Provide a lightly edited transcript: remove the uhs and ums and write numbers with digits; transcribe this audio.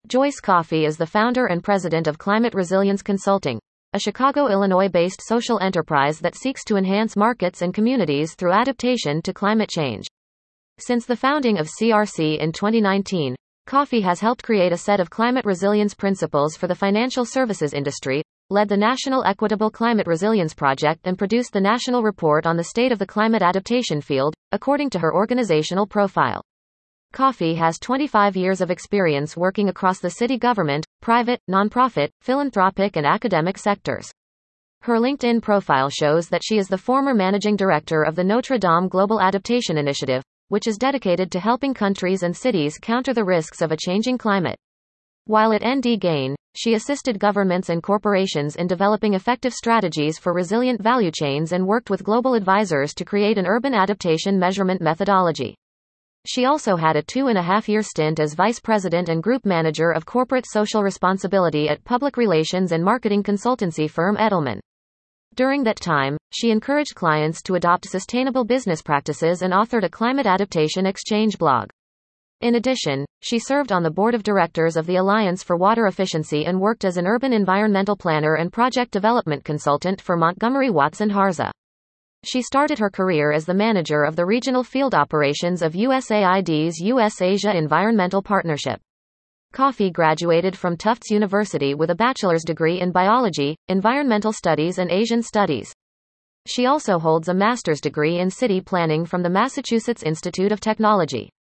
Joyce Coffey is the founder and president of Climate Resilience Consulting, a Chicago, Illinois-based social enterprise that seeks to enhance markets and communities through adaptation to climate change. Since the founding of CRC in 2019, Coffey has helped create a set of climate resilience principles for the financial services industry, led the National Equitable Climate Resilience Project, and produced the National Report on the State of the Climate Adaptation Field, according to her organizational profile. Coffey has 25 years of experience working across the city government, private, nonprofit, philanthropic, and academic sectors. Her LinkedIn profile shows that she is the former managing director of the Notre Dame Global Adaptation Initiative, which is dedicated to helping countries and cities counter the risks of a changing climate. While at ND Gain, she assisted governments and corporations in developing effective strategies for resilient value chains and worked with global advisors to create an urban adaptation measurement methodology. She also had a 2.5-year stint as vice president and group manager of corporate social responsibility at public relations and marketing consultancy firm Edelman. During that time, she encouraged clients to adopt sustainable business practices and authored a climate adaptation exchange blog. In addition, she served on the board of directors of the Alliance for Water Efficiency and worked as an urban environmental planner and project development consultant for Montgomery Watson Harza. She started her career as the manager of the regional field operations of USAID's US-Asia Environmental Partnership. Coffey graduated from Tufts University with a bachelor's degree in biology, environmental studies, and Asian studies. She also holds a master's degree in city planning from the Massachusetts Institute of Technology.